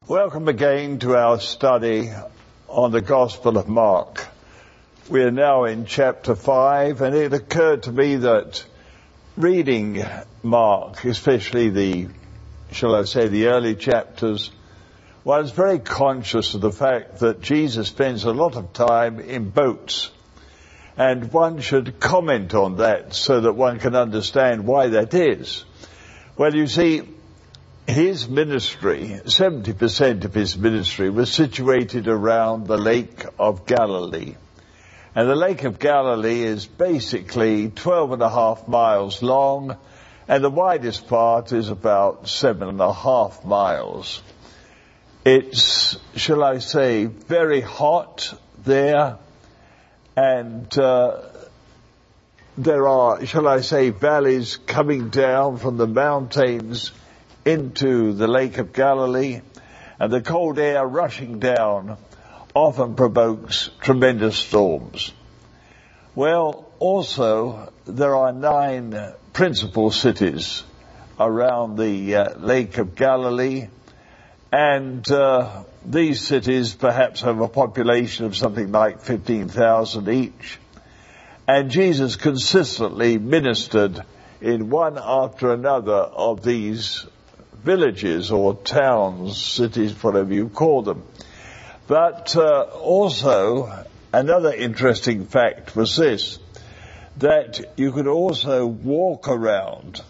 Welcome again to our study on the Gospel of Mark. We are now in chapter 5, and it occurred to me that reading Mark, especially the early chapters, one's very conscious of the fact that Jesus spends a lot of time in boats. And one should comment on that so that one can understand why that is. Well, you see, his ministry, 70% of his ministry, was situated around the Lake of Galilee. And the Lake of Galilee is basically 12.5 miles long, and the widest part is about 7.5 miles. It's, very hot there, and there are, valleys coming down from the mountains into the Lake of Galilee, and the cold air rushing down often provokes tremendous storms. Well, also, there are 9 principal cities around the Lake of Galilee, and these cities perhaps have a population of something like 15,000 each. And Jesus consistently ministered in one after another of these villages or towns, cities, whatever you call them. But also, another interesting fact was this, that you could also walk around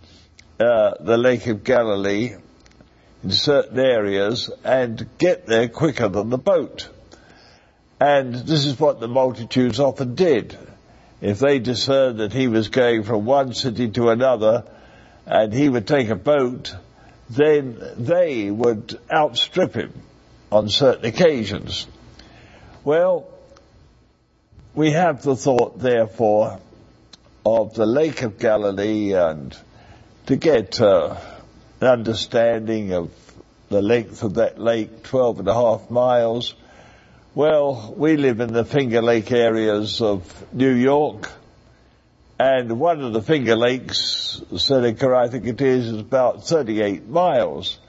the Lake of Galilee in certain areas and get there quicker than the boat. And this is what the multitudes often did. If they discerned that he was going from one city to another and he would take a boat, then they would outstrip him on certain occasions. Well, we have the thought, therefore, of the Lake of Galilee, and to get an understanding of the length of that lake, 12.5 miles, well, we live in the Finger Lake areas of New York, and one of the Finger Lakes, Seneca, I think it is about 38 miles.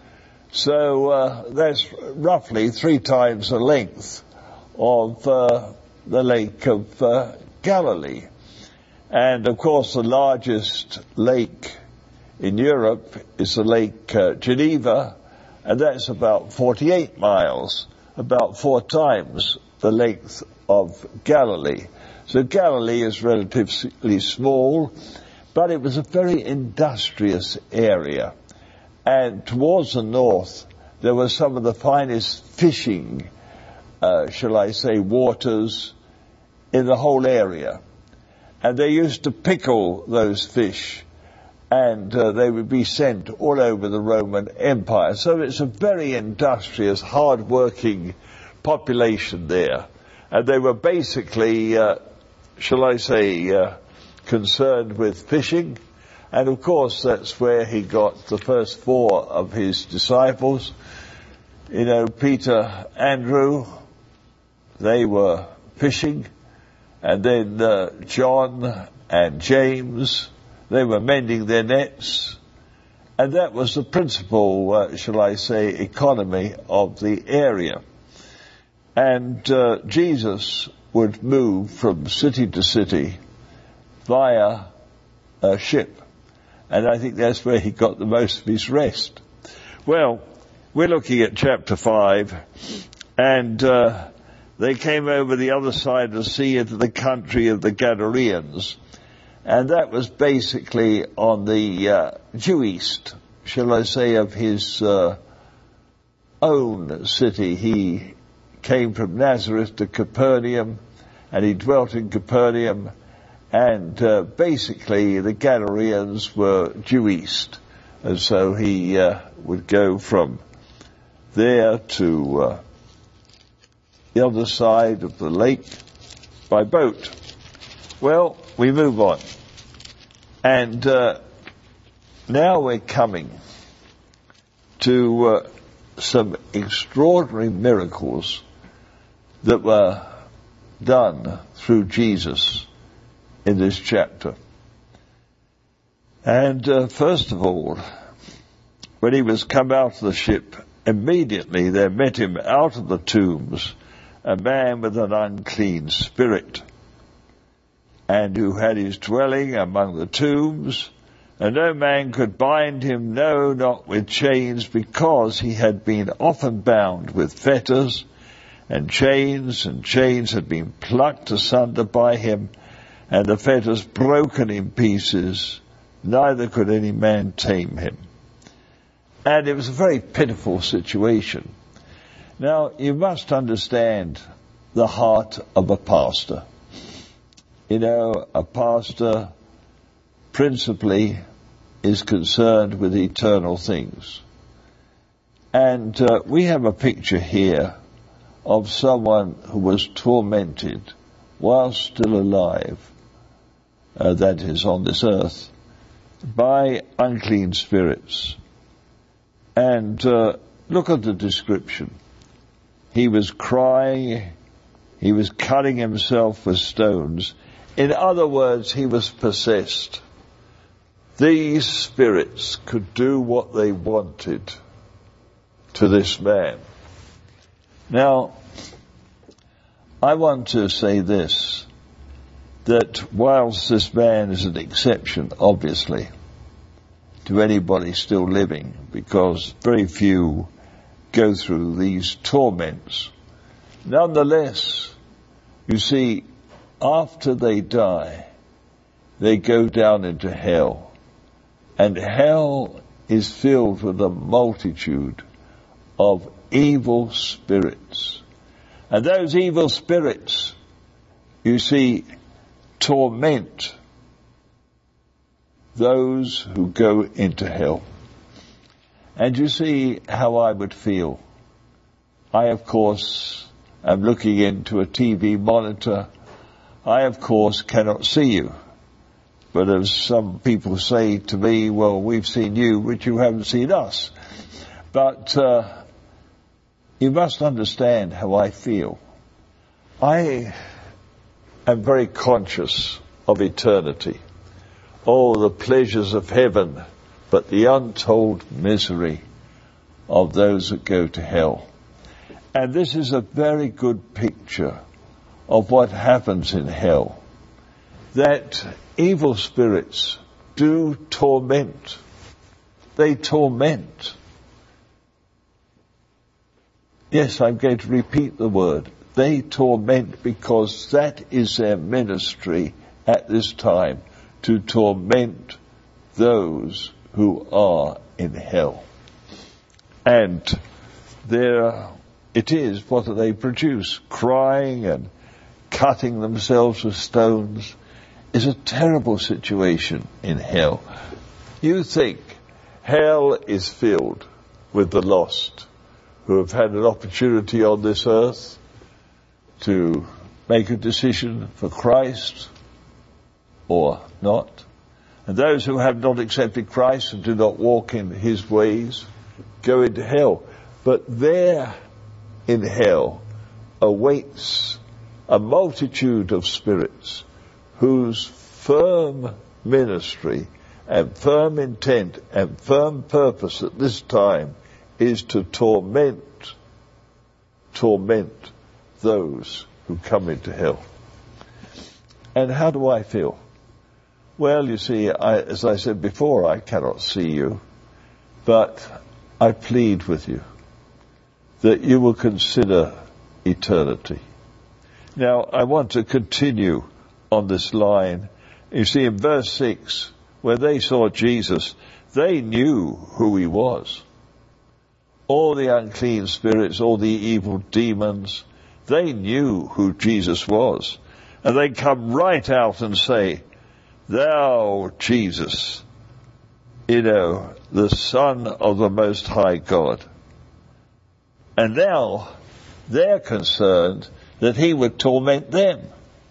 So that's roughly 3 times the length of the Lake of Galilee. And, of course, the largest lake in Europe is the Lake Geneva, and that's about 48 miles, about 4 times the length of Galilee. So Galilee is relatively small, but it was a very industrious area. And towards the north, there were some of the finest fishing, waters in the whole area. And they used to pickle those fish, and they would be sent all over the Roman Empire. So it's a very industrious, hard-working population there. And they were basically, concerned with fishing. And of course, that's where he got the first 4 of his disciples. Peter, Andrew, they were fishing. And then John and James, they were mending their nets. And that was the principal, economy of the area. And Jesus would move from city to city via a ship. And I think that's where he got the most of his rest. Well, we're looking at chapter 5, and they came over the other side of the sea into the country of the Gadareans. And that was basically on the due east, of his own city. He came from Nazareth to Capernaum, and he dwelt in Capernaum, and basically the Gadareans were due east, and so he would go from there to the other side of the lake by boat. Well, we move on, and now we're coming to some extraordinary miracles that were done through Jesus in this chapter. And first of all, when he was come out of the ship immediately there met him out of the tombs a man with an unclean spirit, and who had his dwelling among the tombs, and no man could bind him, no, not with chains, because he had been often bound with fetters, and chains had been plucked asunder by him, and the fetters broken in pieces, neither could any man tame him. And it was a very pitiful situation. Now, you must understand the heart of a pastor. You know, a pastor principally is concerned with eternal things. And we have a picture here of someone who was tormented while still alive, that is on this earth, by unclean spirits. And look at the description. He was crying, he was cutting himself with stones. In other words, he was possessed. These spirits could do what they wanted to this man. Now, I want to say this, that whilst this man is an exception, obviously, to anybody still living, because very few go through these torments, nonetheless, you see, after they die, they go down into hell. And hell is filled with a multitude of evil spirits. And those evil spirits, you see, torment those who go into hell. And you see how I would feel. I, of course, am looking into a TV monitor. I, of course, cannot see you. But as some people say to me, well, we've seen you, but you haven't seen us. But you must understand how I feel. I am very conscious of eternity. Oh, the pleasures of heaven, but the untold misery of those that go to hell. And this is a very good picture of what happens in hell. That evil spirits do torment. They torment. Yes, I'm going to repeat the word. They torment, because that is their ministry at this time, to torment those who are in hell. And there it is, what do they produce? Crying and cutting themselves with stones is a terrible situation in hell. You think hell is filled with the lost who have had an opportunity on this earth to make a decision for Christ or not. And those who have not accepted Christ and do not walk in his ways go into hell. But there in hell awaits a multitude of spirits whose firm ministry and firm intent and firm purpose at this time is to torment those who come into hell. And how do I feel? Well, you see, as I said before, I cannot see you, but I plead with you that you will consider eternity. Now, I want to continue on this line. You see, in verse 6, when they saw Jesus, they knew who he was. All the unclean spirits, all the evil demons, they knew who Jesus was. And they come right out and say, "Thou, Jesus, the Son of the Most High God." And now they're concerned that he would torment them.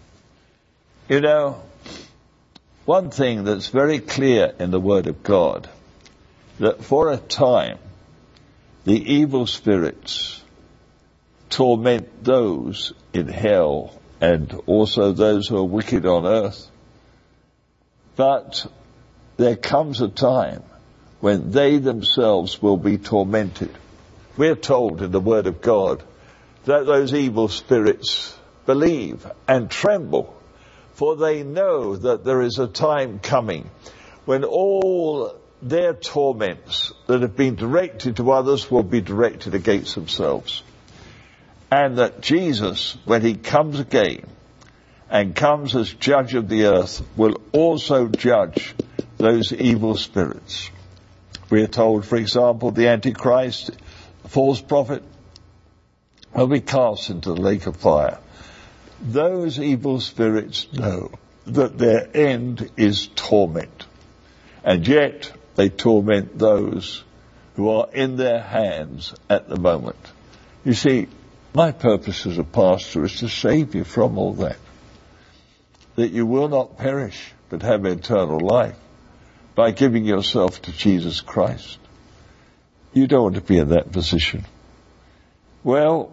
One thing that's very clear in the Word of God, that for a time, the evil spirits torment those in hell and also those who are wicked on earth. But there comes a time when they themselves will be tormented. we're told in the Word of God that those evil spirits believe and tremble, for they know that there is a time coming when all their torments that have been directed to others will be directed against themselves. And that Jesus, when he comes again and comes as judge of the earth, will also judge those evil spirits. We are told, for example, the Antichrist, the false prophet, will be cast into the lake of fire. Those evil spirits know that their end is torment. And yet they torment those who are in their hands at the moment. You see, my purpose as a pastor is to save you from all that. That you will not perish, but have eternal life by giving yourself to Jesus Christ. You don't want to be in that position. Well,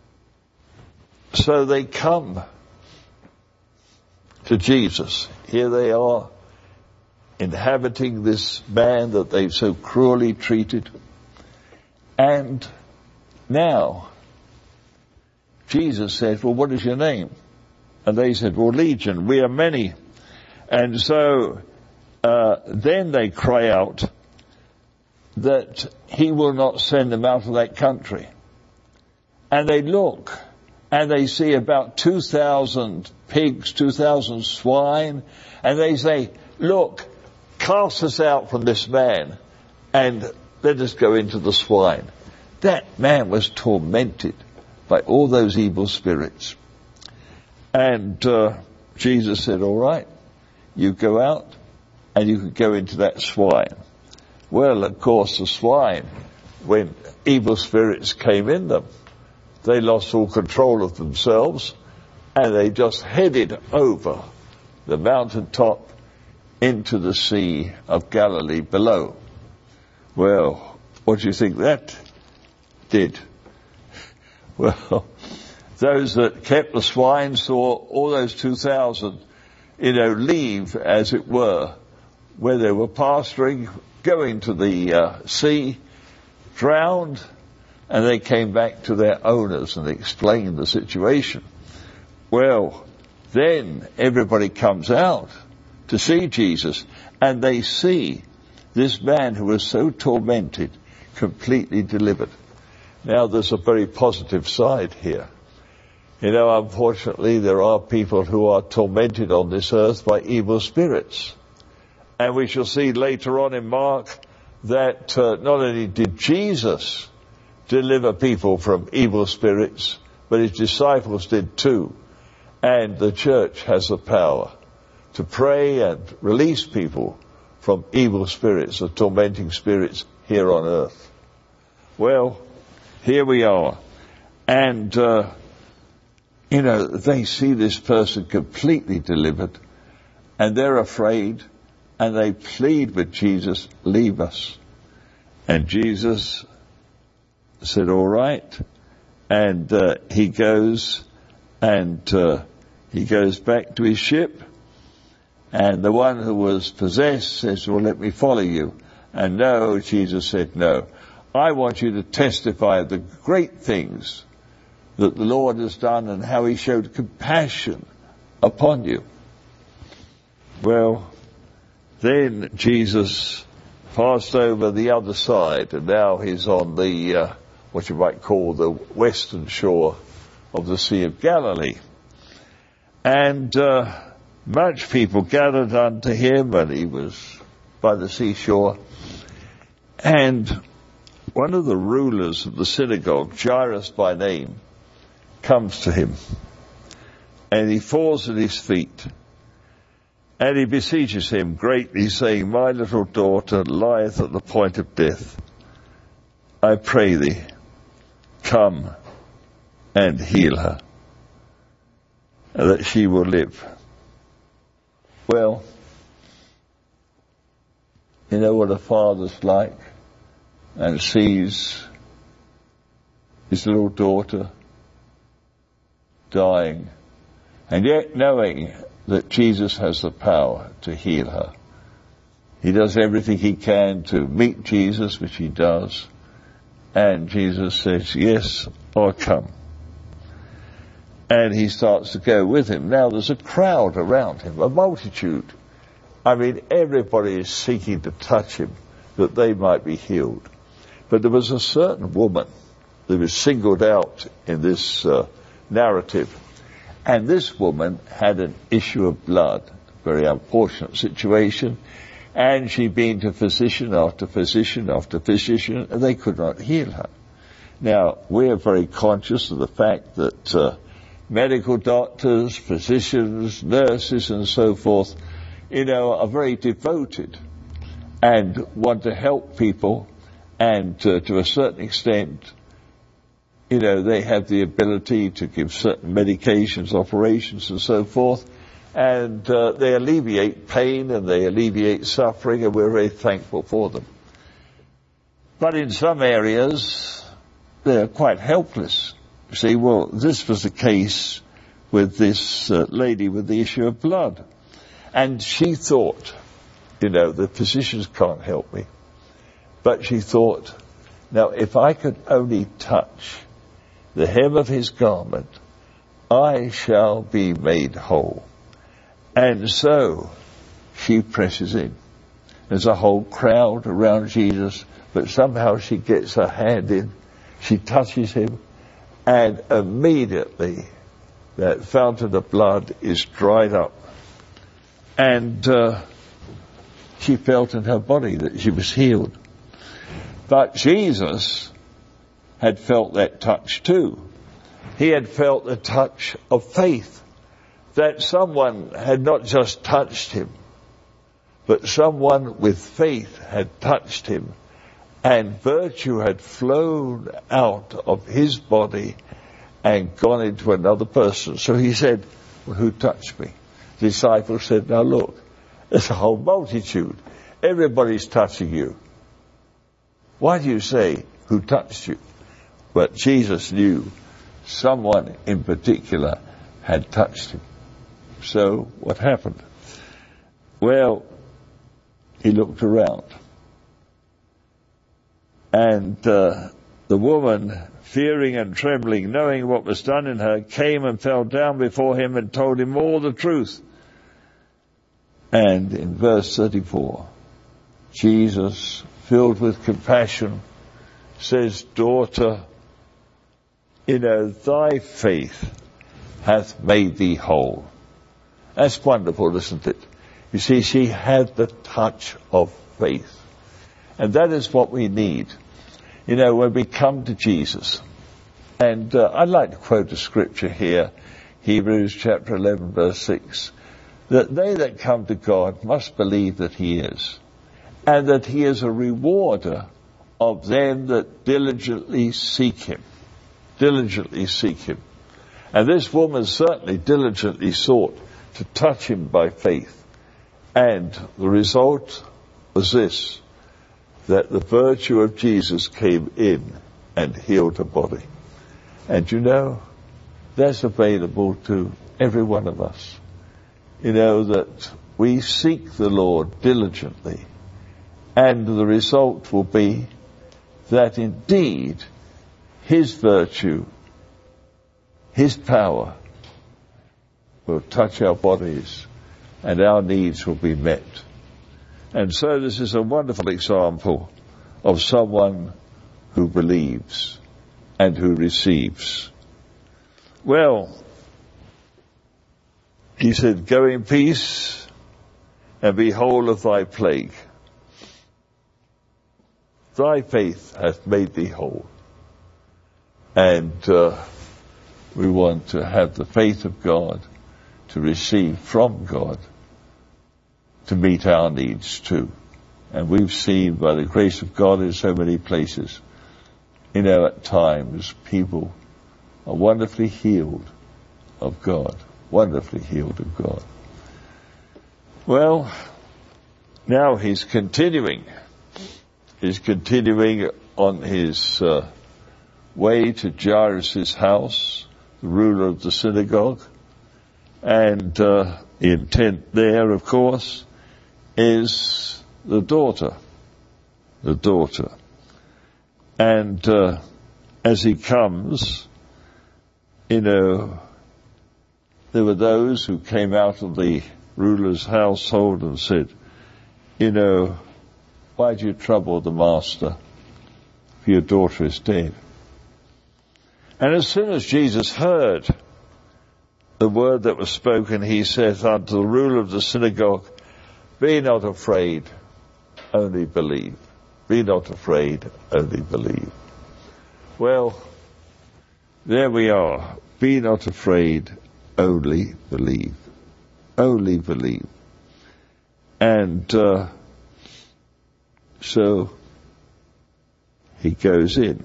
so they come to Jesus. Here they are, inhabiting this man that they've so cruelly treated. And now, Jesus said, well, what is your name? And they said, well, Legion, we are many. And so then they cry out that he will not send them out of that country. And they look, and they see about 2,000 pigs, 2,000 swine, and they say, look, cast us out from this man, and let us go into the swine. That man was tormented by all those evil spirits. And Jesus said, all right, you go out, and you could go into that swine. Well, of course, the swine, when evil spirits came in them, they lost all control of themselves, and they just headed over the mountaintop into the Sea of Galilee below. Well, what do you think that did? Well, those that kept the swine saw all those 2,000, leave, as it were, where they were pasturing, go into the sea, drowned, and they came back to their owners and explained the situation. Well, then everybody comes out to see Jesus, and they see this man who was so tormented completely delivered. Now, there's a very positive side here. Unfortunately, there are people who are tormented on this earth by evil spirits. And we shall see later on in Mark that not only did Jesus deliver people from evil spirits, but his disciples did too. And the church has the power to pray and release people from evil spirits, or tormenting spirits here on earth. Well, here we are. And, they see this person completely delivered, and they're afraid, and they plead with Jesus, leave us. And Jesus said, all right. And he goes back to his ship. And the one who was possessed says, well, let me follow you. And no, Jesus said, no. I want you to testify of the great things that the Lord has done and how he showed compassion upon you. Well, then Jesus passed over the other side, and now he's on the, what you might call the western shore of the Sea of Galilee. And much people gathered unto him, and he was by the seashore. And one of the rulers of the synagogue, Jairus by name, comes to him, and he falls at his feet, and he beseeches him greatly, saying, my little daughter lieth at the point of death. I pray thee, come and heal her, that she will live. Well, you know what a father's like, and sees his little daughter dying, and yet knowing that Jesus has the power to heal her. He does everything he can to meet Jesus, which he does, And Jesus says, yes, I'll come. And he starts to go with him. Now there's a crowd around him, a multitude. I mean, everybody is seeking to touch him, that they might be healed. But there was a certain woman that was singled out in this narrative. And this woman had an issue of blood, a very unfortunate situation. And she'd been to physician after physician after physician, and they could not heal her. Now, we're very conscious of the fact that medical doctors, physicians, nurses, and so forth, are very devoted and want to help people, and to a certain extent, they have the ability to give certain medications, operations, and so forth, and they alleviate pain and they alleviate suffering, and we're very thankful for them. But in some areas, they're quite helpless. You see, well, this was the case with this lady with the issue of blood. And she thought, the physicians can't help me. But she thought, now if I could only touch the hem of his garment, I shall be made whole. And so she presses in. There's a whole crowd around Jesus, but somehow she gets her hand in, she touches him, and immediately that fountain of blood is dried up. And she felt in her body that she was healed. But Jesus had felt that touch too. He had felt the touch of faith, that someone had not just touched him, but someone with faith had touched him, and virtue had flown out of his body and gone into another person. So he said, well, who touched me? The disciples said, now look, there's a whole multitude. Everybody's touching you. Why do you say, who touched you? But Jesus knew someone in particular had touched him. So what happened? Well, he looked around. And the woman, fearing and trembling, knowing what was done in her, came and fell down before him and told him all the truth. And in verse 34, Jesus, filled with compassion, says, daughter, thy faith hath made thee whole. That's wonderful, isn't it? You see, she had the touch of faith. And that is what we need, when we come to Jesus. And I'd like to quote a scripture here, Hebrews chapter 11, verse 6, that they that come to God must believe that he is, and that he is a rewarder of them that diligently seek him. Diligently seek him. And this woman certainly diligently sought to touch him by faith. And the result was this, that the virtue of Jesus came in and healed her body. And that's available to every one of us. That we seek the Lord diligently, and the result will be that indeed his virtue, his power will touch our bodies and our needs will be met. And so this is a wonderful example of someone who believes and who receives. Well, he said, go in peace and be whole of thy plague. Thy faith hath made thee whole. And we want to have the faith of God, to receive from God, to meet our needs too. And we've seen by the grace of God in so many places, at times people are wonderfully healed of God. Wonderfully healed of God. Well, now he's continuing. He's continuing on his way to Jairus' house, the ruler of the synagogue. And the intent there, of course, is the daughter. The daughter. And as he comes, there were those who came out of the ruler's household and said, why do you trouble the master? For your daughter is dead. And as soon as Jesus heard the word that was spoken, he said unto the ruler of the synagogue, be not afraid, only believe. Be not afraid, only believe. Well, there we are. Be not afraid, only believe. Only believe. And so he goes in.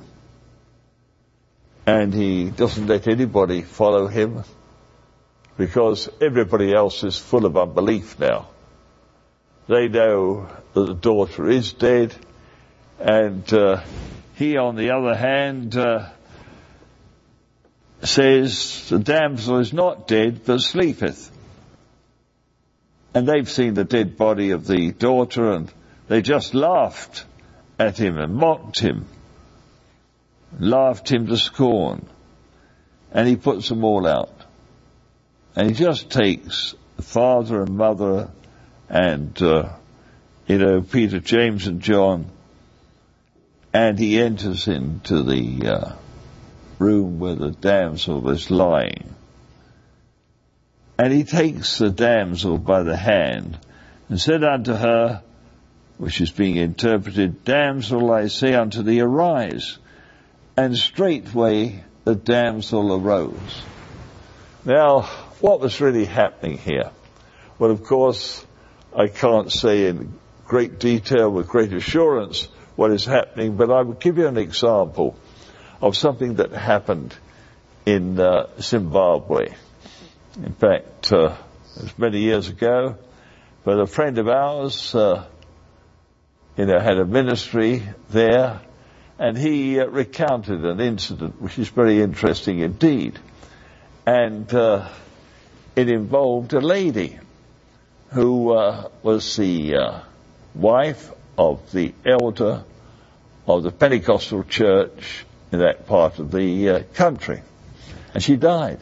And he doesn't let anybody follow him, because everybody else is full of unbelief now. They know that the daughter is dead, and he, on the other hand, says the damsel is not dead, but sleepeth. And they've seen the dead body of the daughter, and they just laughed at him and mocked him, laughed him to scorn. And he puts them all out. And he just takes the father and mother and, Peter, James and John, and he enters into the room where the damsel was lying. And he takes the damsel by the hand and said unto her, which is being interpreted, Damsel, I say unto thee, arise. And straightway the damsel arose. Now, what was really happening here? Well, of course, I can't say in great detail with great assurance what is happening, but I will give you an example of something that happened in Zimbabwe. In fact, it was many years ago, but a friend of ours, had a ministry there, and he recounted an incident which is very interesting indeed. And it involved a lady who was the wife of the elder of the Pentecostal church in that part of the country. And she died.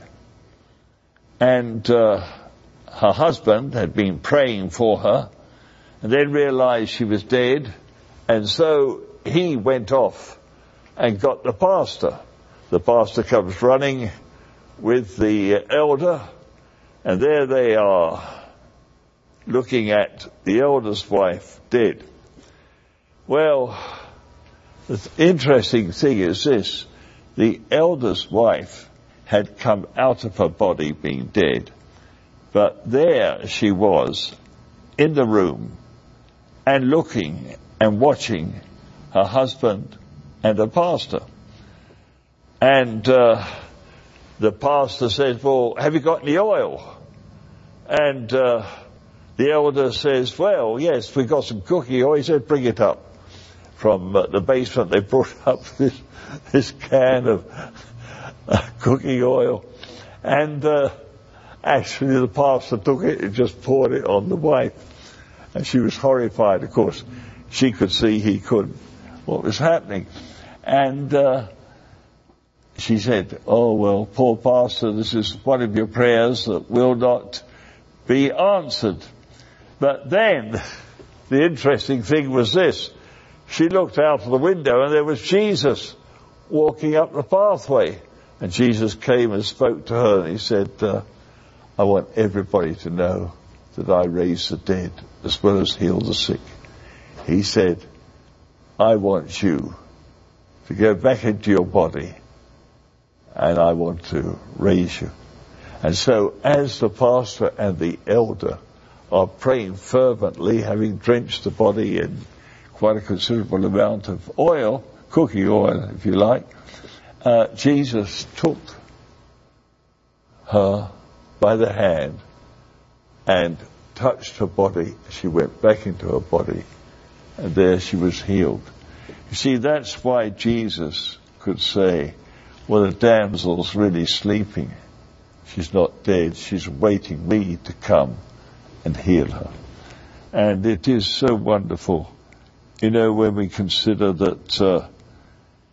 And her husband had been praying for her and then realized she was dead. And so he went off and got the pastor. The pastor comes running with the elder, and there they are, looking at the elder's wife dead. Well, the interesting thing is this: the elder's wife had come out of her body being dead, but there she was in the room and looking and watching her husband and the pastor. And the pastor says, well, have you got any oil? And the elder says, well, yes, we've got some cooking oil. He said, bring it up. From the basement, they brought up this can of cooking oil. And actually the pastor took it and just poured it on the wife. And she was horrified. Of course, she could see, he couldn't, what was happening. And she said, oh, well, poor pastor, this is one of your prayers that will not be answered. But then, the interesting thing was this: she looked out of the window and there was Jesus walking up the pathway. And Jesus came and spoke to her, and he said, I want everybody to know that I raise the dead as well as heal the sick. He said, I want you to go back into your body, and I want to raise you. And so as the pastor and the elder are praying fervently, having drenched the body in quite a considerable amount of oil, cooking oil if you like, Jesus took her by the hand and touched her body. She went back into her body, and there she was healed. You see, that's why Jesus could say, well, the damsel's really sleeping. She's not dead. She's waiting me to come and heal her. And it is so wonderful, when we consider that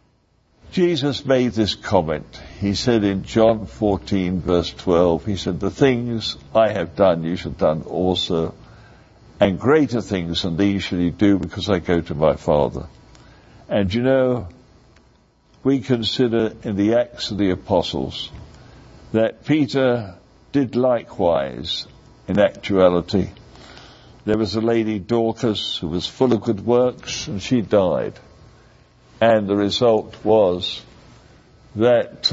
Jesus made this comment. He said in John 14, verse 12, he said, "The things I have done, you shall done also, and greater things than these shall you do, because I go to my Father." And you know, we consider in the Acts of the Apostles that Peter did likewise in actuality. There was a lady, Dorcas, who was full of good works, and she died. And the result was that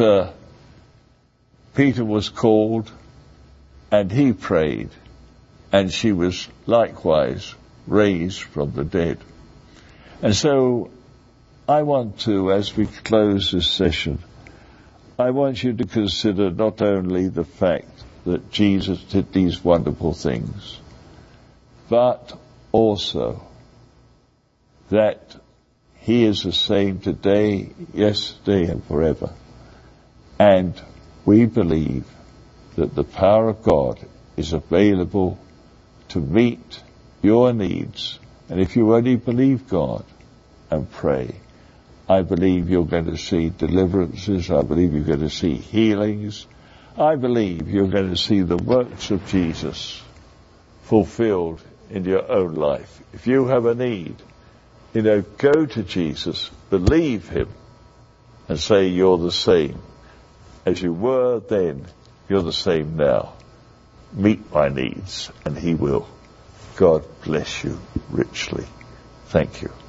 Peter was called, and he prayed, and she was likewise raised from the dead. And so I want to, as we close this session, I want you to consider not only the fact that Jesus did these wonderful things, but also that he is the same today, yesterday, and forever. And we believe that the power of God is available to meet your needs. And if you only believe God and pray, I believe you're going to see deliverances. I believe you're going to see healings. I believe you're going to see the works of Jesus fulfilled in your own life. If you have a need, go to Jesus, believe him, and say you're the same. As you were then, you're the same now. Meet my needs, and he will. God bless you richly. Thank you.